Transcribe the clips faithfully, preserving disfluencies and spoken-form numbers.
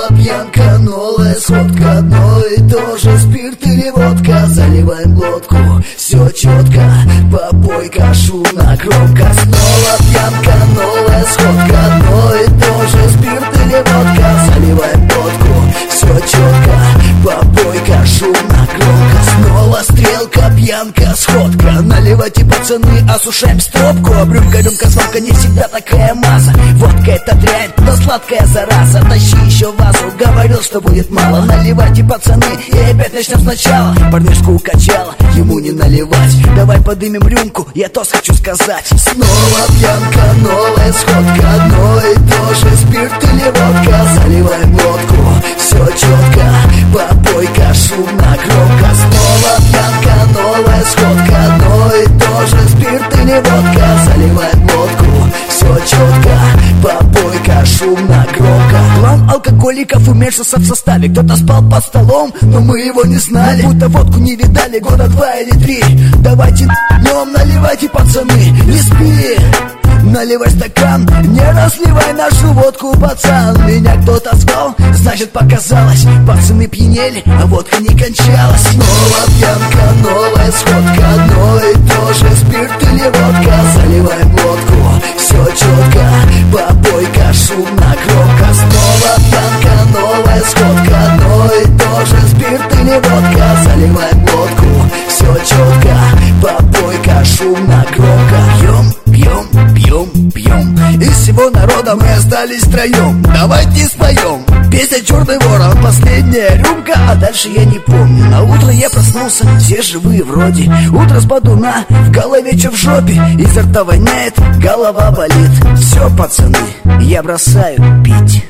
пьянка, новая сходка. Одно и то же, спирт или водка. Заливаем глотку, все четко. Попойка, шумно, громко. Снова пьянка, новая сходка. Одно и то же, спирт или водка. Заливаем глотку, все четко. Попойка, шумно, громко. Снова стрелка, пьянка, сходка. Наливайте, пацаны, осушаем стропку. А брюмка, рюмка, звонка не всегда такая маза. Водка это дрянь, но сладкая зараза. Тащи еще вазу, говорил, что будет мало. Наливайте, пацаны, и опять начнем сначала. Парнишку укачала, ему не наливать. Давай подымем рюмку, я тост хочу сказать. Снова пьянка, новая сходка. Одно и то же, спирт или водка. Заливаем глотку, все четко. Попойка, шумно, громко. Снова пьянка, новая сходка. Одно и то же, спирт или водка. Заливаем глотку, все четко. Попойка, шумно, громко. План алкоголиков умешался в составе. Кто-то спал под столом, но мы его не знали. Будто водку не видали года два или три. Давайте днем наливайте, пацаны, не спи. Наливай стакан, не разливай нашу водку, пацан. Меня кто-то звал, значит показалось. Пацаны пьянели, а водка не кончалась. Снова пьянка, новая сходка. Одно и то же, спирт или водка. Заливаем водку, все четко. Попойка, шумно, громко. Снова пьянка, новая сходка. Одно и то же, спирт или водка. Заливаем водку, все четко. Попойка, шумно, громко. Пьем, пьем, пьем, пьем. Из всего народа мы остались втроем. Давайте споем. Песня «Черный ворон», последняя рюмка, а дальше я не помню. На утро я проснулся, все живые вроде. Утро с бодуна, в голове че в жопе. Изо рта воняет, голова болит. Все, пацаны, я бросаю пить.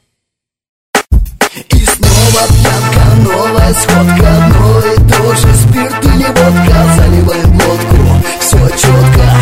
И снова пьянка, новая сходка. Одно и то же, спирт или водка. Заливаем водку, все четко.